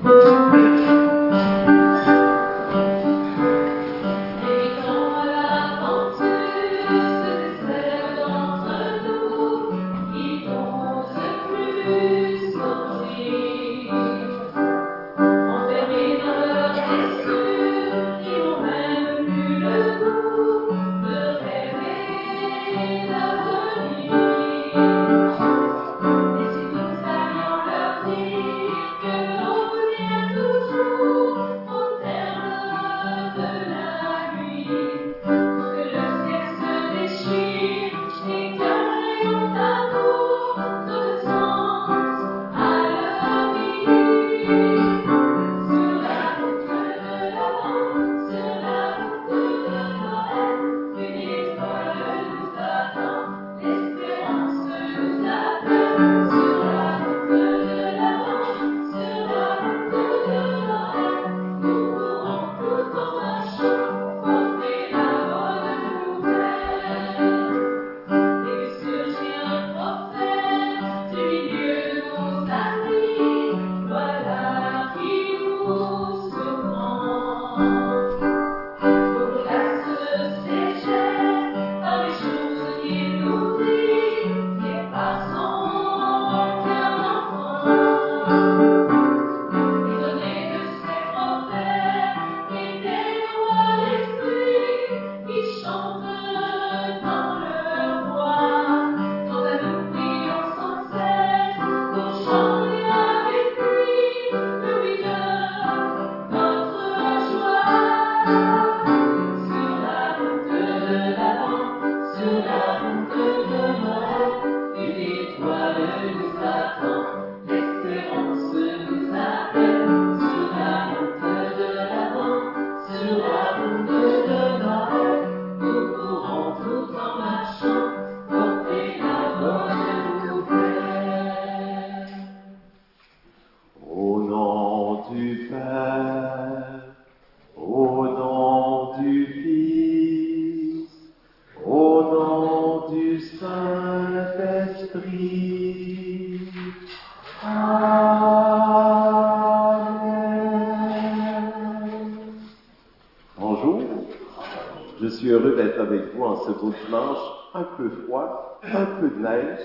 Ce beau dimanche, un peu froid, un peu de neige,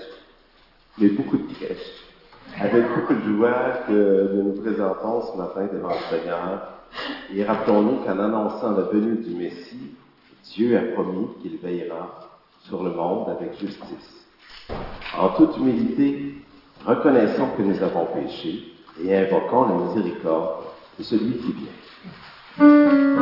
mais beaucoup de crèche. Avec beaucoup de joie que nous nous présentons ce matin devant le Seigneur. Et rappelons-nous qu'en annonçant la venue du Messie, Dieu a promis qu'il veillera sur le monde avec justice. En toute humilité, reconnaissons que nous avons péché et invoquons la miséricorde de celui qui vient.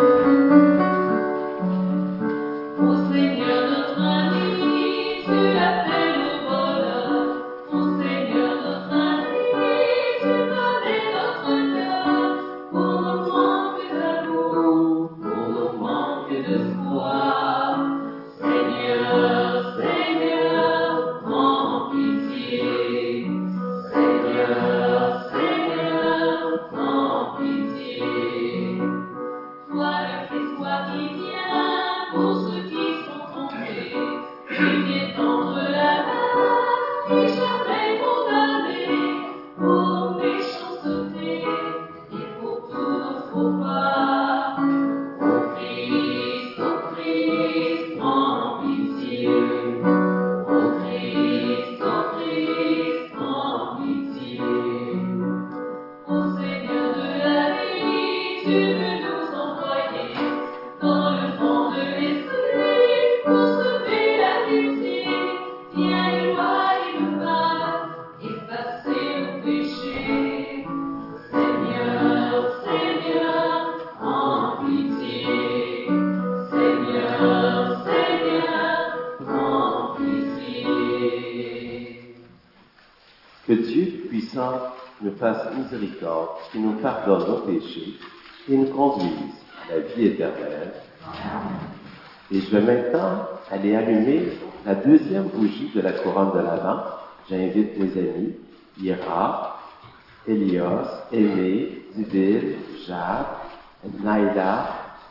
Que Dieu puissant nous fasse miséricorde, qui nous pardonne nos péchés et nous conduise à la vie éternelle. Et je vais maintenant aller allumer la deuxième bougie de la couronne de l'Avent. J'invite mes amis, Ira, Elios, Aimé, Duville, Jacques, Naïda,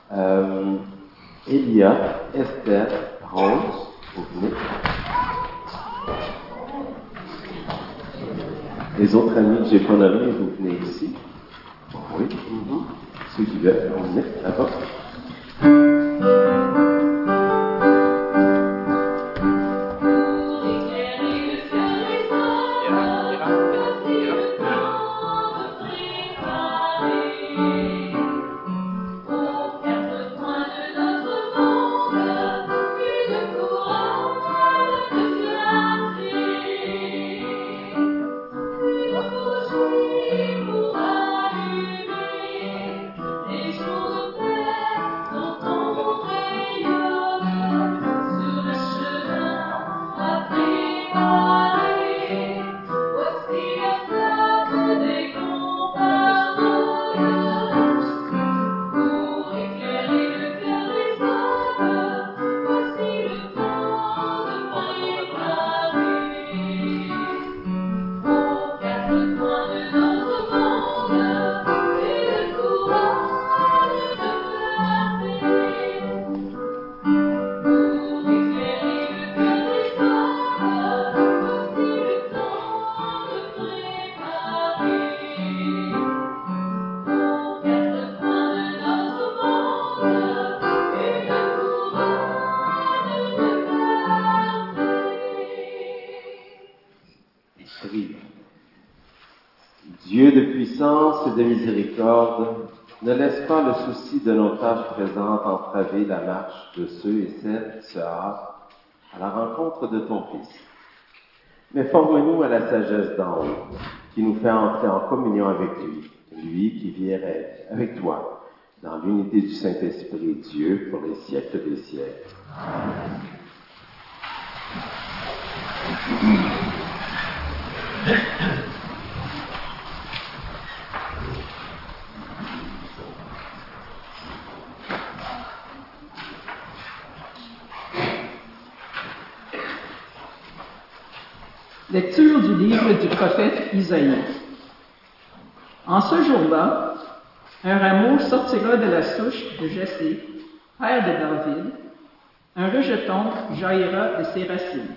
Elia, Esther, Rose, vous venez. Les autres amis que j'ai pas nommés, vous venez ici. Ceux qui veulent, on met là-bas. Dieu de puissance et de miséricorde, ne laisse pas le souci de nos tâches présentes entraver la marche de ceux et celles qui se hâtent à la rencontre de ton Fils. Mais forme-nous à la sagesse d'en haut, qui nous fait entrer en communion avec lui qui vit et règne avec toi, dans l'unité du Saint-Esprit, Dieu, pour les siècles des siècles. Amen. Lecture du livre du prophète Isaïe. En ce jour-là, un rameau sortira de la souche de Jessé, père de David, un rejeton jaillira de ses racines.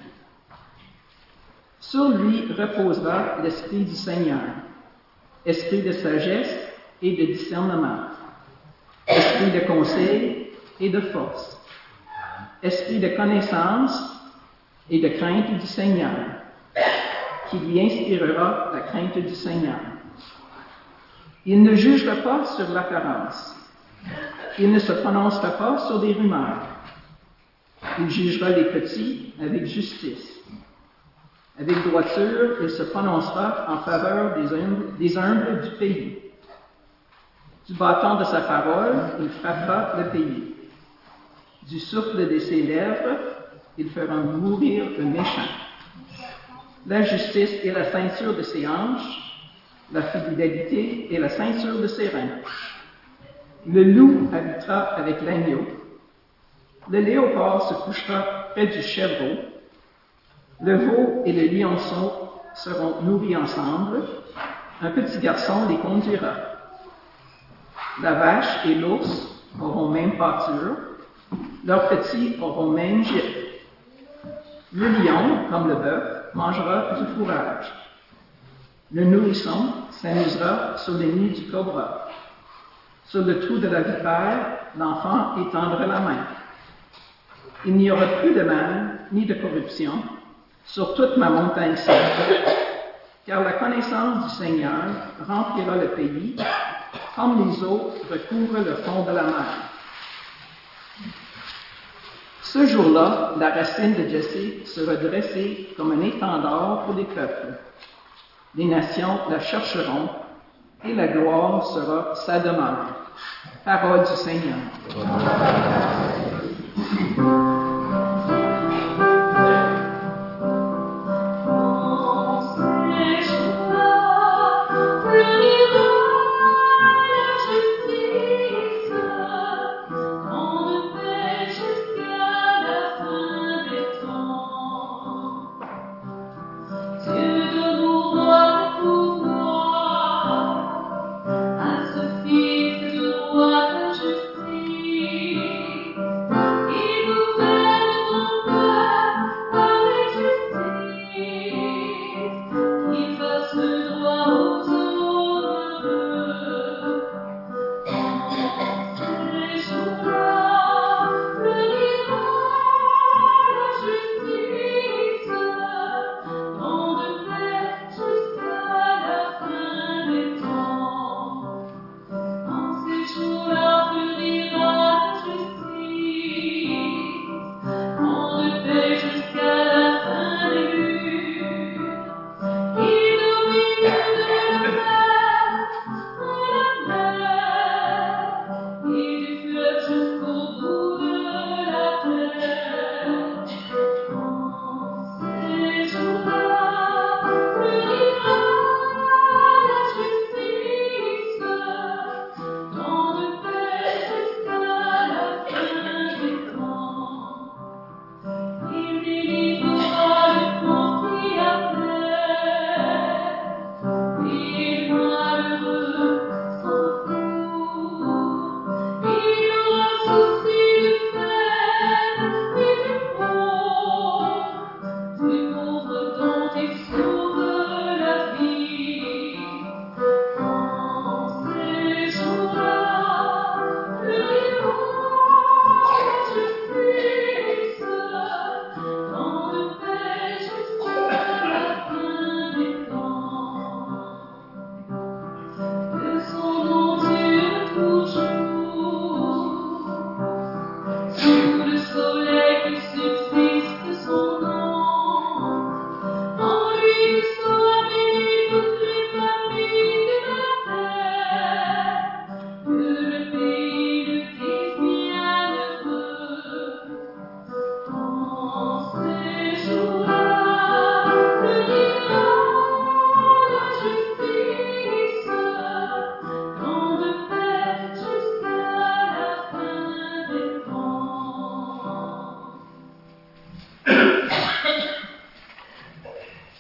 Sur lui reposera l'Esprit du Seigneur, esprit de sagesse et de discernement, esprit de conseil et de force, esprit de connaissance et de crainte du Seigneur, qui lui inspirera la crainte du Seigneur. Il ne jugera pas sur l'apparence. Il ne se prononcera pas sur des rumeurs. Il jugera les petits avec justice. Avec droiture, il se prononcera en faveur des humbles du pays. Du bâton de sa parole, il frappera le pays. Du souffle de ses lèvres, il fera mourir le méchant. La justice est la ceinture de ses hanches, la fidélité est la ceinture de ses reins. Le loup habitera avec l'agneau. Le léopard se couchera près du chèvreau. Le veau et le lionceau seront nourris ensemble. Un petit garçon les conduira. La vache et l'ours auront même pâture. Leurs petits auront même gîte. Le lion, comme le bœuf, mangera du fourrage. Le nourrisson s'amusera sur les nids du cobra. Sur le trou de la vipère, l'enfant étendra la main. Il n'y aura plus de mal ni de corruption sur toute ma montagne sainte, car la connaissance du Seigneur remplira le pays, comme les eaux recouvrent le fond de la mer. Ce jour-là, la racine de Jessé sera dressée comme un étendard pour les peuples. Les nations la chercheront et la gloire sera sa demeure. Parole du Seigneur. Il vous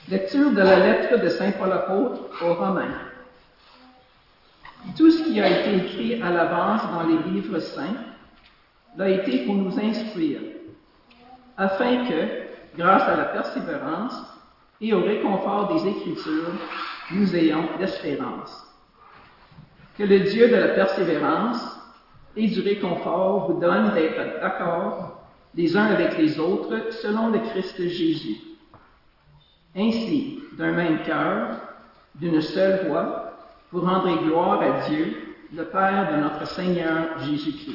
Lecture de la lettre de Saint Paul apôtre aux Romains. Tout ce qui a été écrit à l'avance dans les livres saints l'a été pour nous instruire, afin que, grâce à la persévérance et au réconfort des Écritures, nous ayons l'espérance. Que le Dieu de la persévérance et du réconfort vous donne d'être d'accord les uns avec les autres selon le Christ Jésus. Ainsi, d'un même cœur, d'une seule voix, vous rendrez gloire à Dieu, le Père de notre Seigneur Jésus-Christ.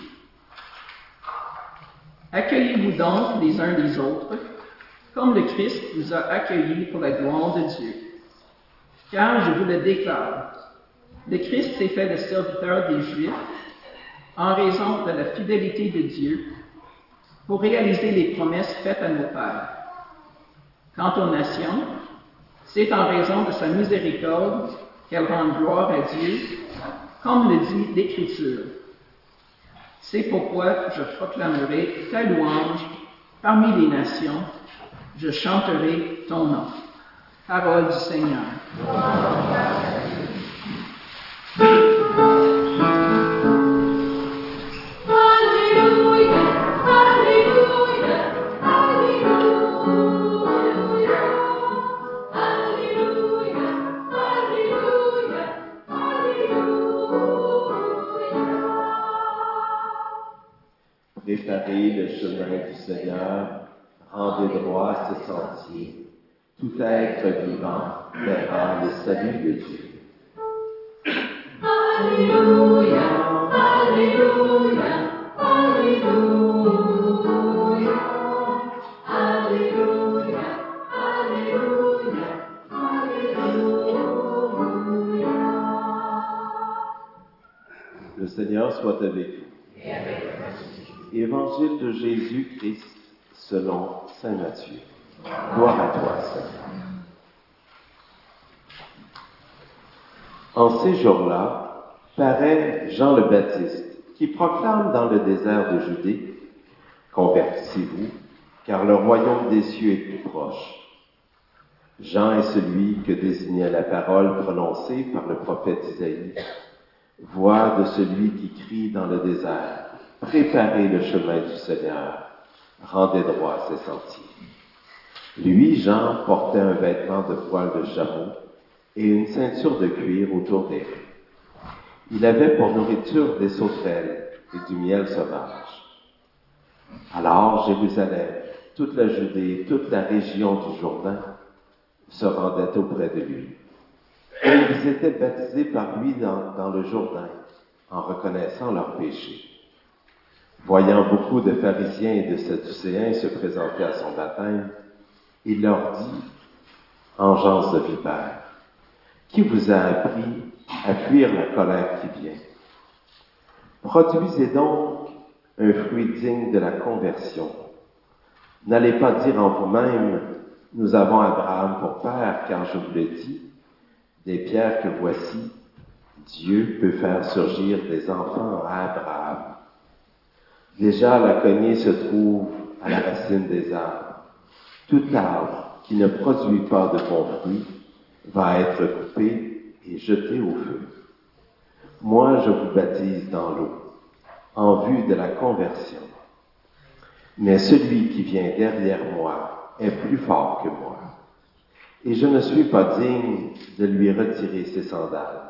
Accueillez-vous donc les uns les autres, comme le Christ vous a accueillis pour la gloire de Dieu. Car je vous le déclare, le Christ s'est fait le serviteur des Juifs en raison de la fidélité de Dieu pour réaliser les promesses faites à nos pères. Quant aux nations, c'est en raison de sa miséricorde qu'elles rendent gloire à Dieu, comme le dit l'Écriture. C'est pourquoi je proclamerai ta louange parmi les nations, je chanterai ton nom. Parole du Seigneur. Préparez le chemin du Seigneur, rendez droit ce sentier. Tout être vivant verra le salut de Dieu. Alléluia, Alléluia, Alléluia, Alléluia, Alléluia, Alléluia. Le Seigneur soit avec vous. Évangile de Jésus-Christ selon saint Matthieu. Gloire à toi, Seigneur. En ces jours-là, paraît Jean le Baptiste, qui proclame dans le désert de Judée, « Convertissez-vous, car le royaume des cieux est plus proche. » Jean est celui que désignait la parole prononcée par le prophète Isaïe, « Voix de celui qui crie dans le désert, préparez le chemin du Seigneur, rendez droit ses sentiers. » Lui, Jean, portait un vêtement de poil de chameau et une ceinture de cuir autour des reins. Il avait pour nourriture des sauterelles et du miel sauvage. Alors Jérusalem, toute la Judée, toute la région du Jourdain se rendaient auprès de lui. Et ils étaient baptisés par lui dans le Jourdain, en reconnaissant leurs péchés. Voyant beaucoup de pharisiens et de sadducéens se présenter à son baptême, il leur dit, engeance de vipères, qui vous a appris à fuir la colère qui vient? Produisez donc un fruit digne de la conversion. N'allez pas dire en vous-même, nous avons Abraham pour père, car je vous le dis, des pierres que voici, Dieu peut faire surgir des enfants à Abraham. Déjà la cognée se trouve à la racine des arbres. Tout arbre qui ne produit pas de bons fruits va être coupé et jeté au feu. Moi, je vous baptise dans l'eau, en vue de la conversion. Mais celui qui vient derrière moi est plus fort que moi, et je ne suis pas digne de lui retirer ses sandales.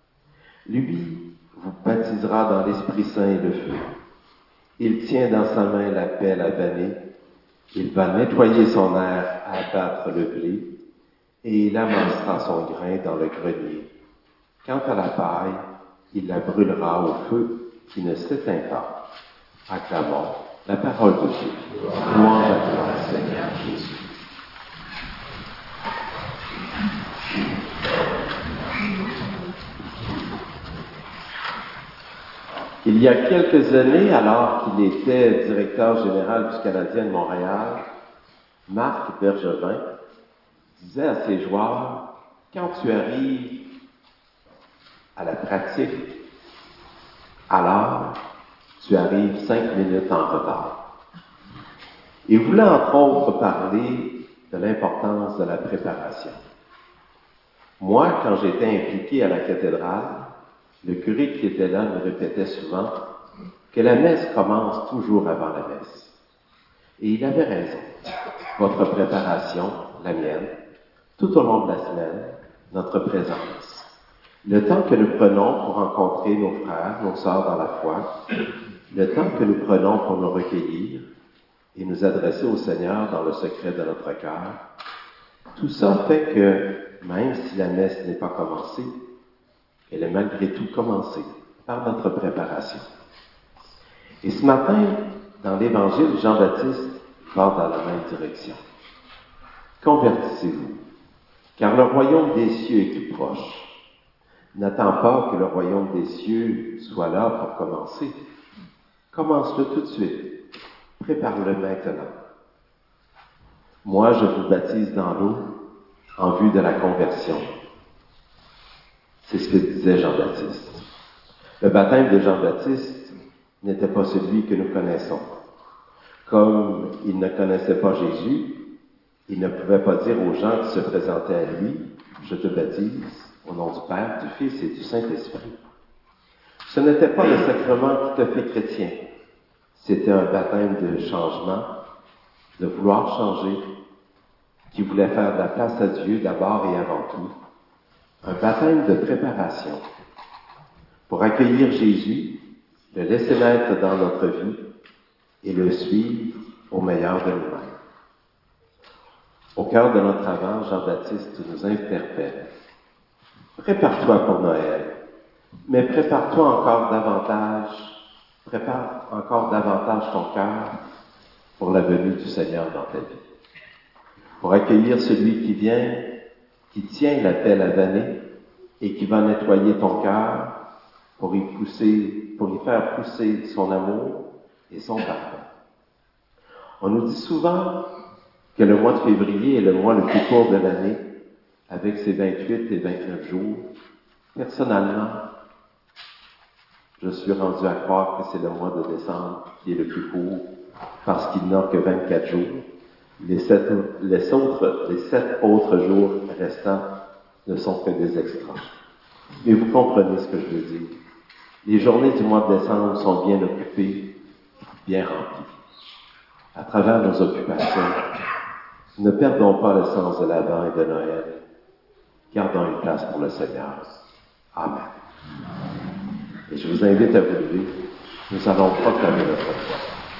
Lui vous baptisera dans l'Esprit Saint et le feu. Il tient dans sa main la pelle à vanner. Il va nettoyer son aire à abattre le blé, et il amassera son grain dans le grenier. Quant à la paille, il la brûlera au feu qui ne s'éteint pas. Acclamons la parole de Dieu. Louange à toi, Seigneur Jésus. Il y a quelques années, alors qu'il était directeur général du Canadien de Montréal, Marc Bergevin disait à ses joueurs, quand tu arrives à la pratique, alors tu arrives 5 minutes en retard. Il voulait entre autres parler de l'importance de la préparation. Moi, quand j'étais impliqué à la cathédrale, le curé qui était là me répétait souvent que la messe commence toujours avant la messe. Et il avait raison. Votre préparation, la mienne, tout au long de la semaine, notre présence. Le temps que nous prenons pour rencontrer nos frères, nos sœurs dans la foi, le temps que nous prenons pour nous recueillir et nous adresser au Seigneur dans le secret de notre cœur, tout ça fait que, même si la messe n'est pas commencée, elle est malgré tout commencée par notre préparation. Et ce matin, dans l'Évangile, Jean-Baptiste va dans la même direction. Convertissez-vous, car le royaume des cieux est tout proche. N'attends pas que le royaume des cieux soit là pour commencer. Commence-le tout de suite. Prépare-le maintenant. Moi, je vous baptise dans l'eau en vue de la conversion. C'est ce que disait Jean-Baptiste. Le baptême de Jean-Baptiste n'était pas celui que nous connaissons. Comme il ne connaissait pas Jésus, il ne pouvait pas dire aux gens qui se présentaient à lui, « Je te baptise au nom du Père, du Fils et du Saint-Esprit ». Ce n'était pas le sacrement qui te fait chrétien. C'était un baptême de changement, de vouloir changer, qui voulait faire de la place à Dieu d'abord et avant tout. Un baptême de préparation pour accueillir Jésus, le laisser naître dans notre vie et le suivre au meilleur de nous-mêmes. Au cœur de notre avant, Jean-Baptiste nous interpelle. Prépare-toi pour Noël, mais prépare encore davantage ton cœur pour la venue du Seigneur dans ta vie. Pour accueillir celui qui vient, qui tient la pelle à vanner et qui va nettoyer ton cœur pour y faire pousser son amour et son pardon. On nous dit souvent que le mois de février est le mois le plus court de l'année, avec ses 28 et 29 jours. Personnellement, je suis rendu à croire que c'est le mois de décembre qui est le plus court, parce qu'il n'a que 24 jours. Les 7 autres jours restants ne sont que des extras. Mais vous comprenez ce que je veux dire. Les journées du mois de décembre sont bien occupées, bien remplies. À travers nos occupations, ne perdons pas le sens de l'Avent et de Noël. Gardons une place pour le Seigneur. Amen. Et je vous invite à vous lever. Nous allons proclamer notre foi.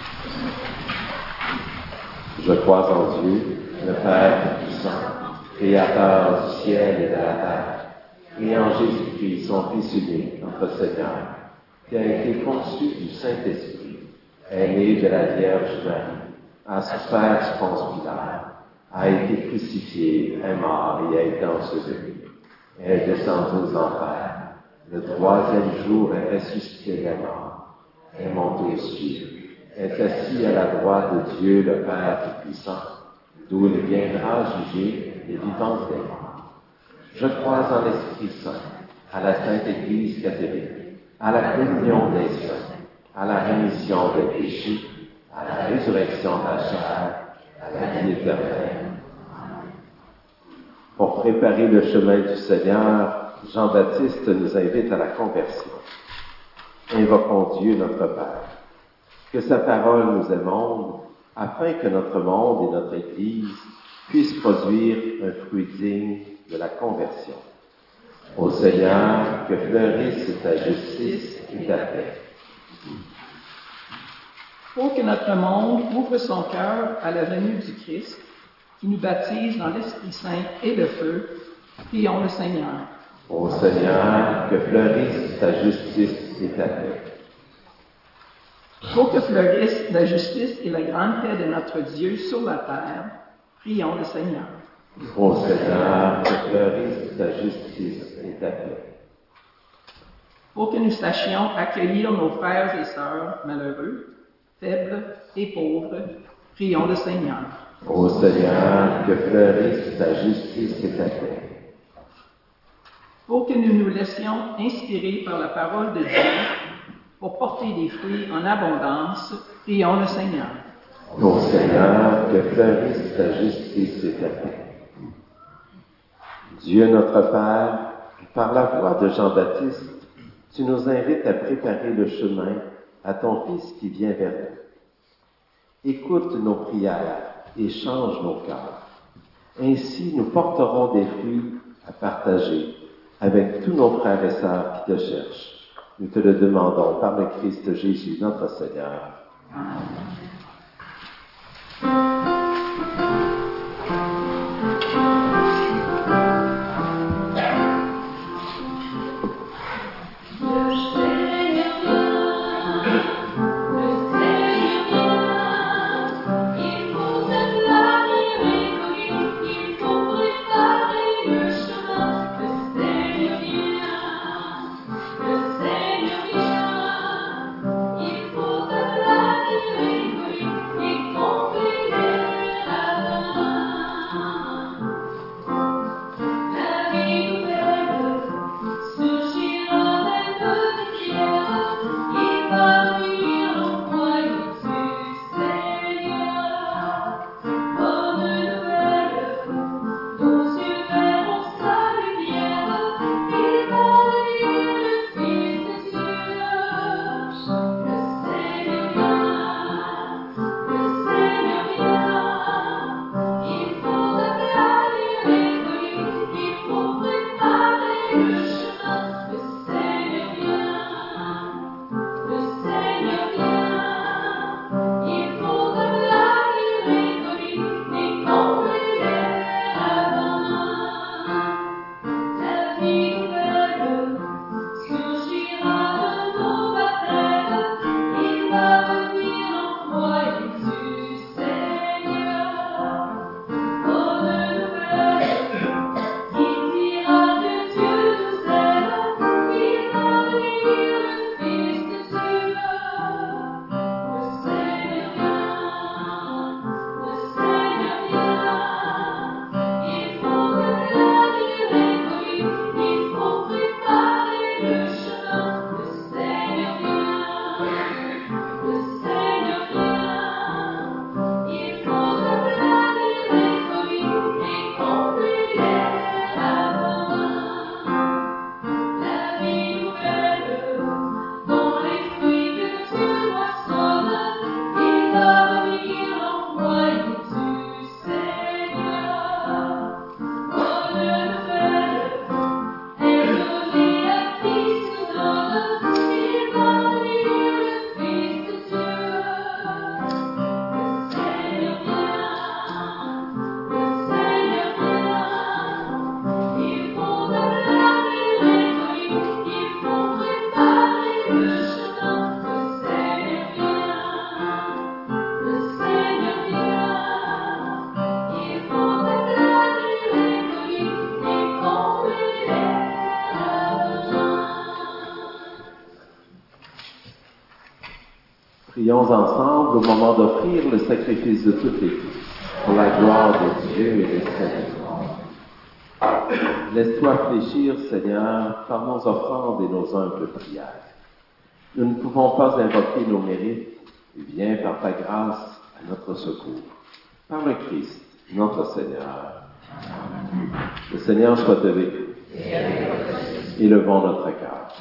Je crois en Dieu, le Père Tout-Puissant, Créateur du ciel et de la terre, et en Jésus-Christ, son Fils unique, notre Seigneur, qui a été conçu du Saint-Esprit, est né de la Vierge Marie, a souffert sous Ponce Pilate, a été crucifié, est mort et a été enseveli, est descendu aux enfers. Le troisième jour est ressuscité des morts, est monté aux cieux, est assis à la droite de Dieu le Père Tout-Puissant, d'où il viendra juger les vivants et les morts. Je crois en l'Esprit Saint, à la Sainte Église catholique, à la communion des saints, à la rémission des péchés, à la résurrection de la chair, à la vie éternelle. Pour préparer le chemin du Seigneur, Jean-Baptiste nous invite à la conversion. Invoquons Dieu notre Père. Que sa parole nous émonde, afin que notre monde et notre Église puissent produire un fruit digne de la conversion. Ô Seigneur, que fleurisse ta justice et ta paix. Pour que notre monde ouvre son cœur à la venue du Christ, qui nous baptise dans l'Esprit Saint et le feu, prions le Seigneur. Ô Seigneur, que fleurisse ta justice et ta paix. Pour que fleurisse la justice et la grande paix de notre Dieu sur la terre, prions le Seigneur. Ô Seigneur, que fleurisse ta justice et ta paix. Pour que nous sachions accueillir nos frères et sœurs malheureux, faibles et pauvres, prions le Seigneur. Ô Seigneur, que fleurisse ta justice et ta paix. Pour que nous nous laissions inspirer par la parole de Dieu, pour porter des fruits en abondance, prions le Seigneur. Ô Seigneur, que fleurisse ta justice et ta paix. Dieu notre Père, par la voix de Jean-Baptiste, tu nous invites à préparer le chemin à ton Fils qui vient vers nous. Écoute nos prières et change nos cœurs. Ainsi, nous porterons des fruits à partager avec tous nos frères et sœurs qui te cherchent. Nous te le demandons par le Christ Jésus, notre Seigneur. Amen. Prions ensemble au moment d'offrir le sacrifice de toutes les vies, pour la gloire de Dieu et des saints. Laisse-toi fléchir, Seigneur, par nos offrandes et nos humbles prières. Nous ne pouvons pas invoquer nos mérites, et viens par ta grâce à notre secours. Par le Christ, notre Seigneur. Le Seigneur soit avec nous. Élevons notre cœur.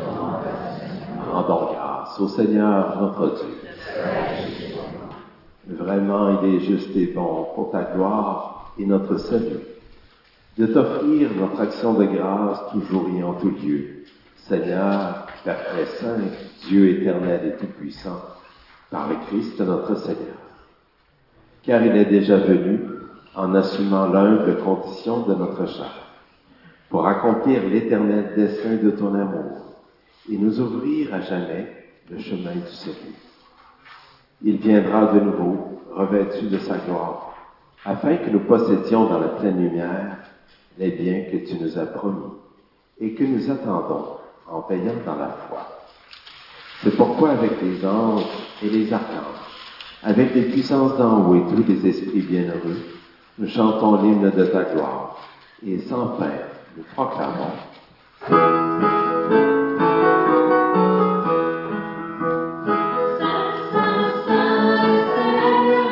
Rendons grâce au Seigneur notre Dieu. Vraiment, il est juste et bon pour ta gloire et notre salut, de t'offrir notre action de grâce toujours et en tout lieu. Seigneur, Père très saint, Dieu éternel et tout-puissant, par le Christ notre Seigneur. Car il est déjà venu en assumant l'humble condition de notre chair, pour accomplir l'éternel dessein de ton amour et nous ouvrir à jamais le chemin du salut. Il viendra de nouveau, revêtu de sa gloire, afin que nous possédions dans la pleine lumière les biens que tu nous as promis et que nous attendons en veillant dans la foi. C'est pourquoi avec les anges et les archanges, avec les puissances d'en haut et tous les esprits bienheureux, nous chantons l'hymne de ta gloire et sans fin nous proclamons. Saint, Saint, Saint, Seigneur.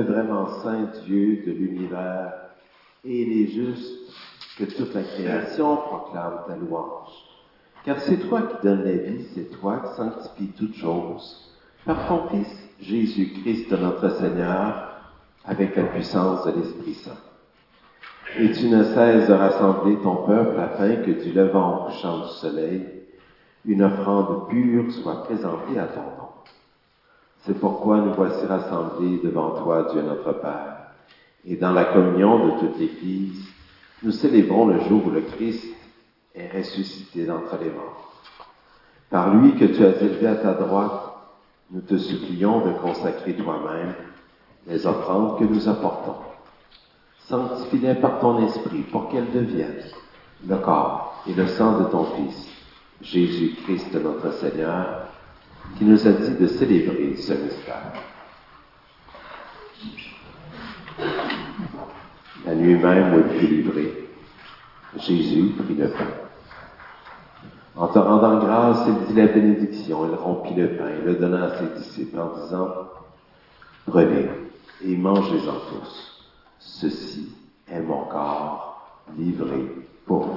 le vraiment saint Dieu de l'univers, et il est juste que toute la création proclame ta louange. Car c'est toi qui donnes la vie, c'est toi qui sanctifies toutes choses, par ton Fils, Jésus-Christ notre Seigneur, avec la puissance de l'Esprit Saint. Et tu ne cesses de rassembler ton peuple afin que du levant au couchant du soleil, une offrande pure soit présentée à ton nom. C'est pourquoi nous voici rassemblés devant toi, Dieu notre Père, et dans la communion de toute l'Église, nous célébrons le jour où le Christ est ressuscité d'entre les morts. Par lui que tu as élevé à ta droite, nous te supplions de consacrer toi-même les offrandes que nous apportons. Sanctifie-les par ton esprit pour qu'elles deviennent le corps et le sang de ton Fils, Jésus-Christ notre Seigneur, qui nous a dit de célébrer ce mystère. La nuit même où il fut livré, Jésus prit le pain. En te rendant grâce, il dit la bénédiction, il rompit le pain et le donna à ses disciples en disant, « Prenez et mangez-en tous. Ceci est mon corps livré pour vous. »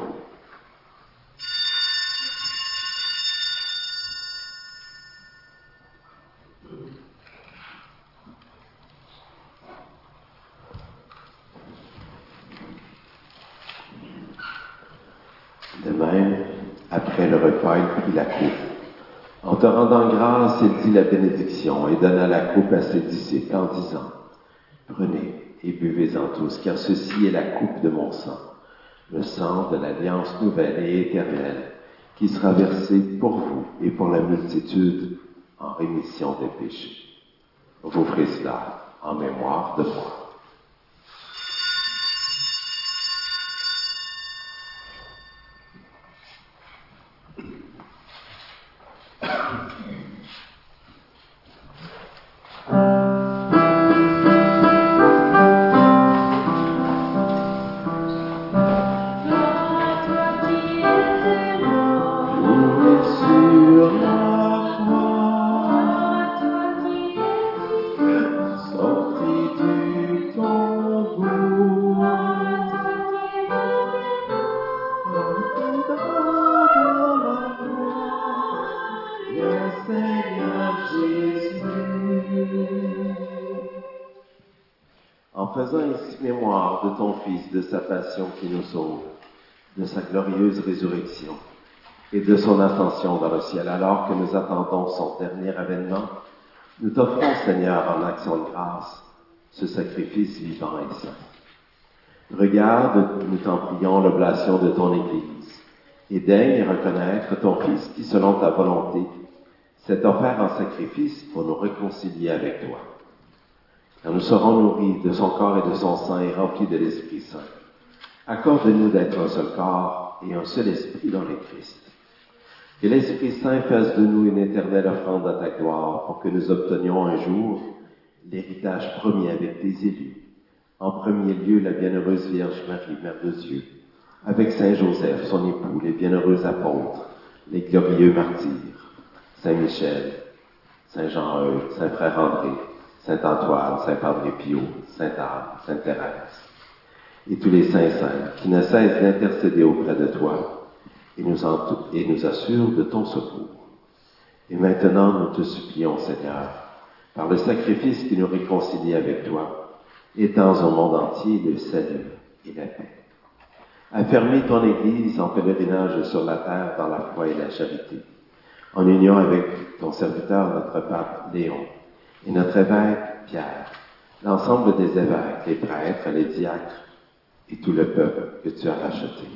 De même, après le repas, il prit la coupe. En te rendant grâce, il dit la bénédiction et donna la coupe à ses disciples en disant, « Prenez et buvez-en tous, car ceci est la coupe de mon sang, le sang de l'alliance nouvelle et éternelle, qui sera versé pour vous et pour la multitude en rémission des péchés. Vous ferez cela en mémoire de moi. » En faisant ainsi mémoire de ton Fils, de sa passion qui nous sauve, de sa glorieuse résurrection et de son ascension dans le ciel, alors que nous attendons son dernier avènement, nous t'offrons, Seigneur, en action de grâce, ce sacrifice vivant et saint. Regarde, nous t'en prions, l'oblation de ton Église, et daigne reconnaître ton Fils qui, selon ta volonté, s'est offert en sacrifice pour nous réconcilier avec toi. Quand nous serons nourris de son corps et de son sang et remplis de l'Esprit Saint, accorde-nous d'être un seul corps et un seul esprit dans le Christ. Que l'Esprit Saint fasse de nous une éternelle offrande à ta gloire pour que nous obtenions un jour l'héritage promis avec tes élus. En premier lieu, la bienheureuse Vierge Marie, Mère de Dieu, avec Saint Joseph, son époux, les bienheureux apôtres, les glorieux martyrs, Saint Michel, Saint Jean-Eudes, Saint Frère André, Saint Antoine, Saint Padre Pio, Sainte Anne, Sainte Thérèse, et tous les saints qui ne cessent d'intercéder auprès de toi et nous assurent de ton secours. Et maintenant, nous te supplions, Seigneur, par le sacrifice qui nous réconcilie avec toi, étends au monde entier le salut et la paix. Affermis ton Église en pèlerinage sur la terre dans la foi et la charité, en union avec ton serviteur, notre pape Léon, et notre évêque Pierre, l'ensemble des évêques, les prêtres, les diacres et tout le peuple que tu as racheté.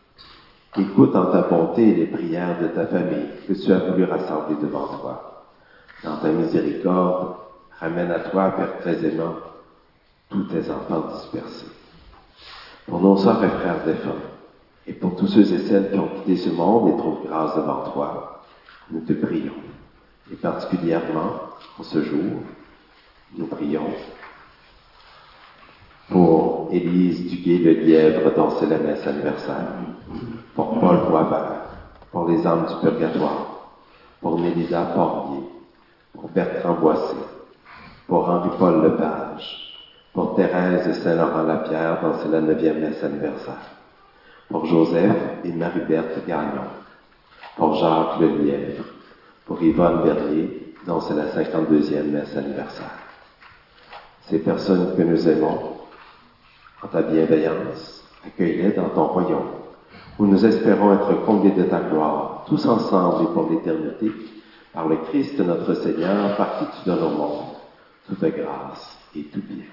Écoute en ta bonté les prières de ta famille que tu as voulu rassembler devant toi. Dans ta miséricorde, ramène à toi, Père très aimant, tous tes enfants dispersés. Pour nos sœurs et frères défunts, et pour tous ceux et celles qui ont quitté ce monde et trouvent grâce devant toi, nous te prions. Et particulièrement, en ce jour, nous prions pour Élise Duguay-Le-Lièvre, dont c'est la messe anniversaire, pour Paul Boisvert, pour les âmes du purgatoire, pour Mélisa Porbier, pour Bertrand Boissé, pour Henri-Paul Lepage, Pour Thérèse de Saint-Laurent-la-Pierre, dont c'est la 9e messe anniversaire. Pour Joseph et Marie-Berthe Gagnon. Pour Jacques Lelièvre. Pour Yvonne Bernier, dont c'est la 52e messe anniversaire. Ces personnes que nous aimons, en ta bienveillance, accueille-les dans ton royaume, où nous espérons être comblés de ta gloire, tous ensemble et pour l'éternité, par le Christ notre Seigneur, par qui tu donnes au monde toute grâce et tout bien.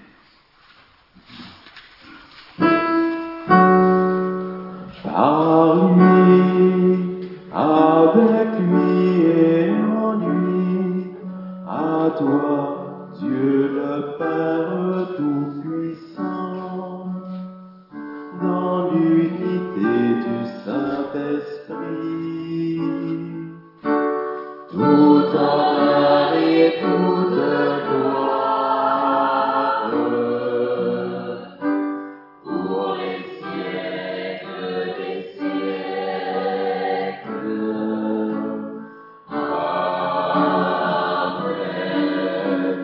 Par lui, avec lui et en lui, à toi, Dieu le Père Tout-Puissant, dans l'unité du Saint-Esprit, tout honneur et toute gloire, pour les siècles des siècles. Amen.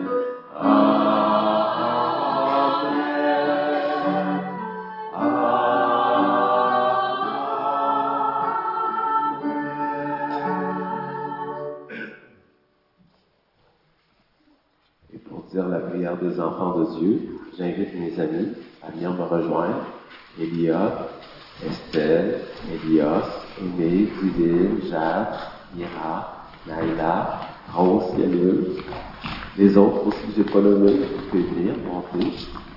Et pour dire la prière des enfants de Dieu, j'invite mes amis à venir me rejoindre. Elia, Estelle, Elias, Aimé, Divine, Jade, Mira, Naïla, Rose, Yalul. Les autres aussi, j'ai pas nommé, vous pouvez venir, monter.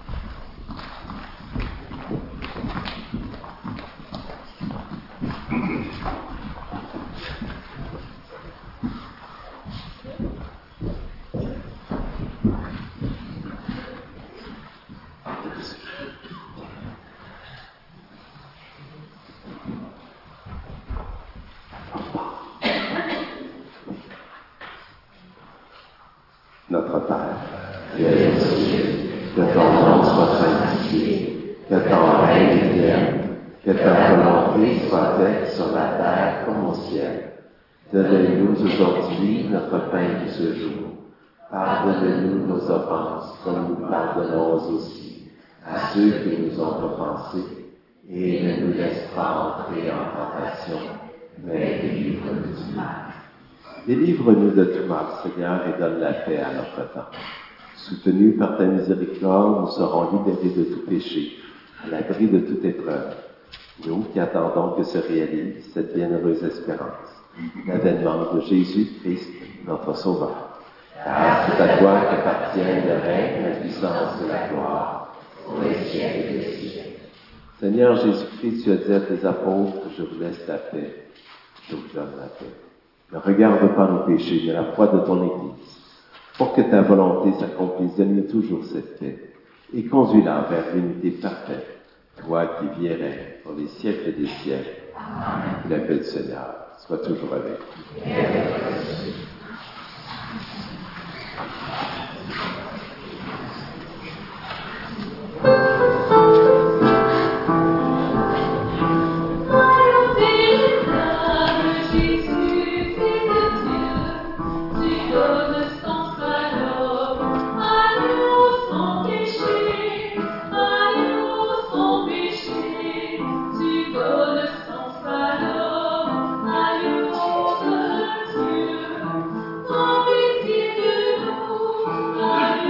Notre Père, qui es aux cieux, que ton nom soit sanctifié, que ton règne vienne, que ta volonté soit faite sur la terre comme au ciel. Donne-nous aujourd'hui notre pain de ce jour. Pardonne-nous nos offenses, comme nous pardonnons aussi à ceux qui nous ont offensés, et ne nous laisse pas entrer en tentation, mais délivre-nous du mal. Délivre-nous de tout mal, Seigneur, et donne la paix à notre temps. Soutenus par ta miséricorde, nous serons libérés de tout péché, à l'abri de toute épreuve. Nous qui attendons que se réalise cette bienheureuse espérance, l'avènement de Jésus-Christ, notre Sauveur. Car c'est à toi qu'appartiennent le règne, la puissance et la gloire, pour les siècles des siècles. Seigneur Jésus-Christ, tu as dit à tes apôtres, je vous laisse la paix, je vous donne la paix. Ne regarde pas nos péchés, mais la foi de ton Église. Pour que ta volonté s'accomplisse, donne-nous toujours cette paix et conduis-la vers l'unité parfaite, toi qui vierais pour les siècles des siècles. Amen. La paix du Seigneur soit toujours avec vous. Amen.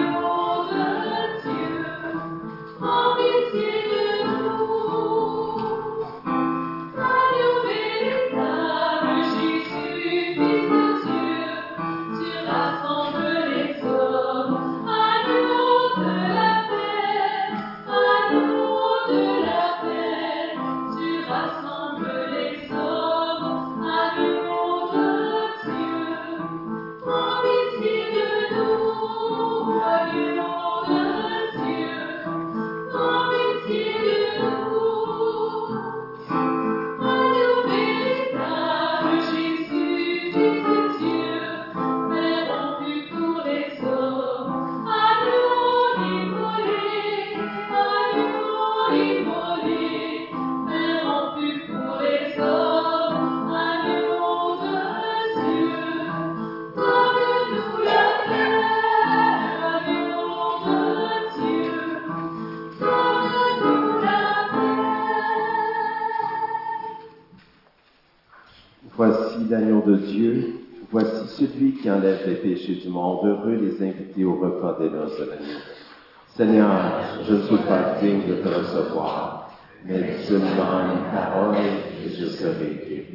Voici l'agneau de Dieu, voici celui qui enlève les péchés du monde. Heureux les invités au repas des noces de l'agneau. Seigneur, je ne suis pas digne de te recevoir, mais seulement une parole et je serai guéri.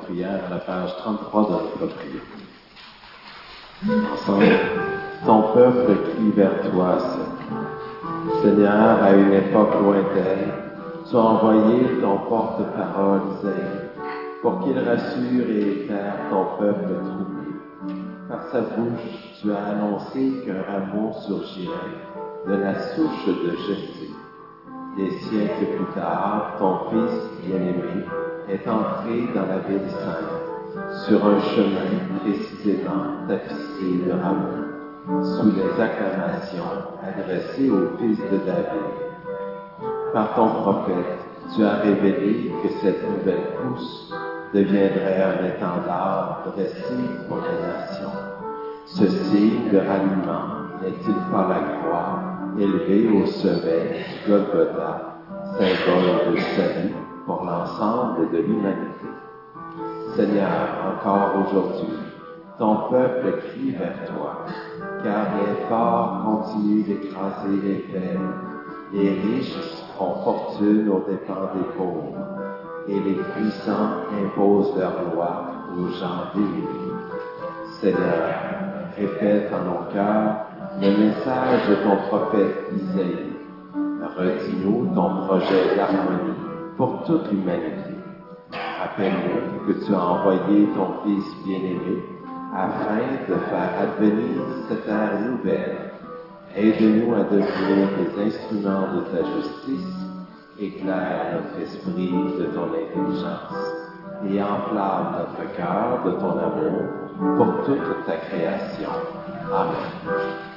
prière à la page 33 de notre prière. Ensemble, ton peuple crie vers toi, Seigneur. Seigneur, à une époque lointaine, tu as envoyé ton porte-parole, Isaïe, pour qu'il rassure et éclaire ton peuple troublé. Par sa bouche, tu as annoncé qu'un rameau surgirait de la souche de Jessé. Des siècles plus tard, ton fils bien-aimé est entré dans la ville sainte, sur un chemin précisément tapissé de rameaux, sous les acclamations adressées au fils de David. Par ton prophète, tu as révélé que cette nouvelle pousse deviendrait un étendard dressé pour les nations. Ce signe de ralliement n'est-il pas la croix élevée au sommet du Golgotha, symbole de salut pour l'ensemble de l'humanité? Seigneur, encore aujourd'hui, ton peuple crie vers toi, car les forts continuent d'écraser les faibles, les riches font fortune aux dépens des pauvres, et les puissants imposent leur loi aux gens démunis. Seigneur, répète en nos cœurs le message de ton prophète Isaïe. Redis-nous ton projet d'harmonie pour toute l'humanité. Rappelle-nous que tu as envoyé ton Fils bien-aimé afin de faire advenir cette ère nouvelle. Aide-nous à devenir des instruments de ta justice. Éclaire notre esprit de ton intelligence et enflamme notre cœur de ton amour pour toute ta création. Amen.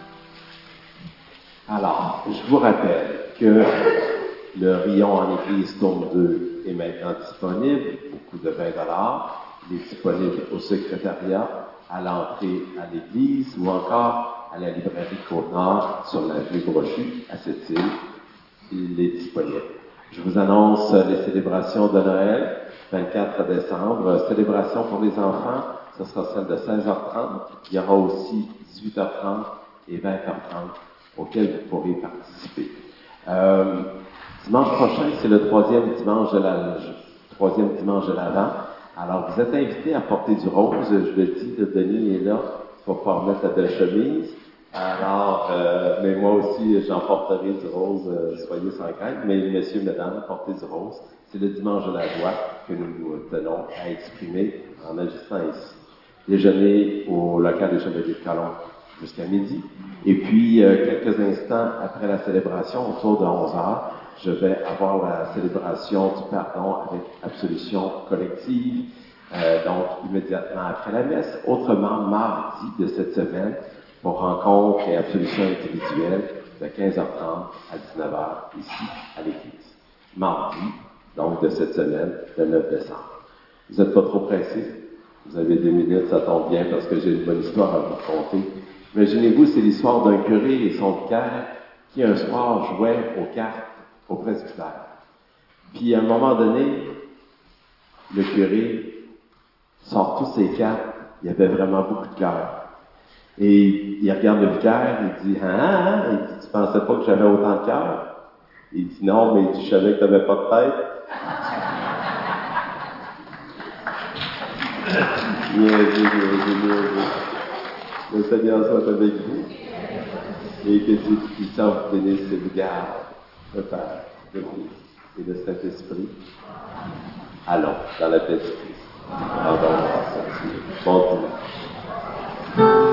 Alors, je vous rappelle que le rayon en Église Tourne 2 est maintenant disponible au coût de 20 $. Il est disponible au secrétariat, à l'entrée à l'Église ou encore à la librairie Côte-Nord sur la rue Brochu à Sept-Îles. Il est disponible. Je vous annonce les célébrations de Noël, 24 décembre. Célébration pour les enfants, ce sera celle de 16h30. Il y aura aussi 18h30 et 20h30 auxquelles vous pourrez participer. Dimanche prochain, c'est le troisième dimanche de l'Avent. Alors, vous êtes invités à porter du rose. Je le dis, Denis est là. Il faut pas remettre la belle chemise. Alors, mais moi aussi, j'en porterai du rose, soyez sans crainte. Mais messieurs, mesdames, portez du rose. C'est le dimanche de la joie que nous tenons à exprimer en agissant ici. Déjeuner au local des Chevaliers de Calon jusqu'à midi. Et puis, quelques instants après la célébration, autour de 11h, je vais avoir la célébration du pardon avec absolution collective, donc immédiatement après la messe. Autrement, mardi de cette semaine, pour rencontre et absolution individuelle de 15h30 à 19h ici à l'église. Mardi, donc de cette semaine, le 9 décembre. Vous n'êtes pas trop pressés? Vous avez 2 minutes, ça tombe bien parce que j'ai une bonne histoire à vous raconter. Imaginez-vous, c'est l'histoire d'un curé et son vicaire qui un soir jouait aux cartes au presbytère. Puis à un moment donné, le curé sort tous ses cartes, il y avait vraiment beaucoup de cœur. Et il regarde le vicaire, il dit « Ah, il dit, tu pensais pas que j'avais autant de cœur? » Il dit « Non, mais tu savais que tu n'avais pas de tête. » Le Seigneur soit avec vous et que Dieu puissant vous bénisse et vous garde, le Père, le Fils et le Saint-Esprit. Allons dans la paix du Christ. Bon dimanche.